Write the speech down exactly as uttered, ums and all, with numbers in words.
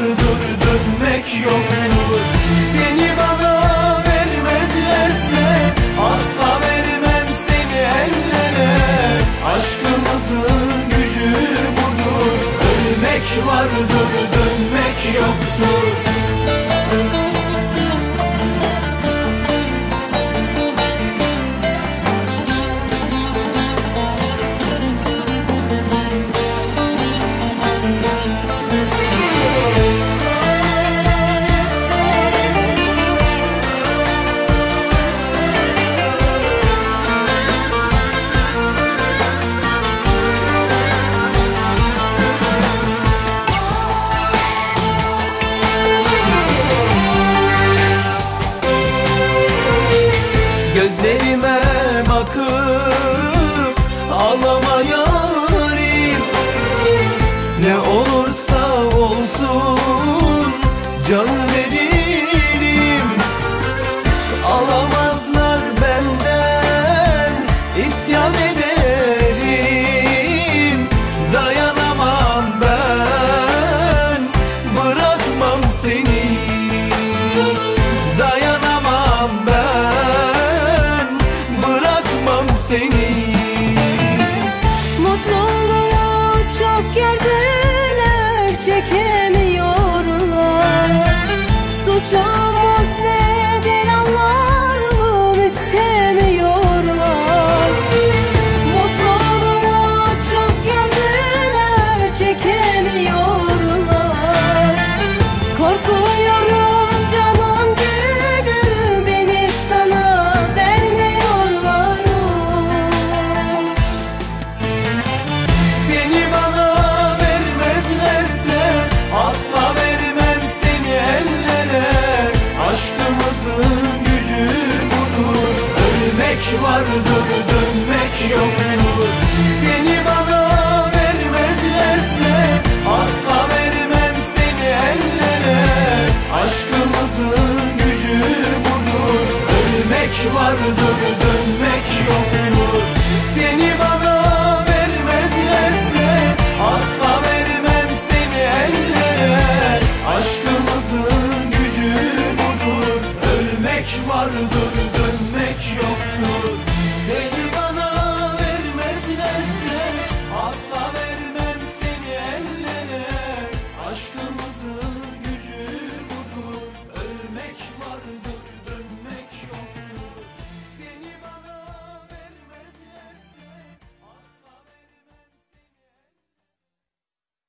vardır, dönmek yoktur. Seni bana vermezlerse asla vermem seni ellere. Aşkımızın gücü budur, ölmek vardır, dönmek yoktur. Gözlerime bakıp ağlama yarim. Ne olursa olsun can veririm. Alamazlar benden, isyan ederim. Dayanamam ben, bırakmam seni. Dayanamam ben, seni. Mutluluğu çok gördüler, çekemiyorlar. Suçumuz nedir Allah'ım, istemiyorlar. Mutluluğu çok gördüler, çekemiyorlar. Korkuyorum canım gülüm, beni sana vermiyorlar. Asla vermem seni ellere. Aşkımızın gücü budur, ölmek vardır, dönmek yoktur. Seni bana vermezlerse asla vermem seni ellere. Aşkımızın gücü budur, ölmek vardır, dönmek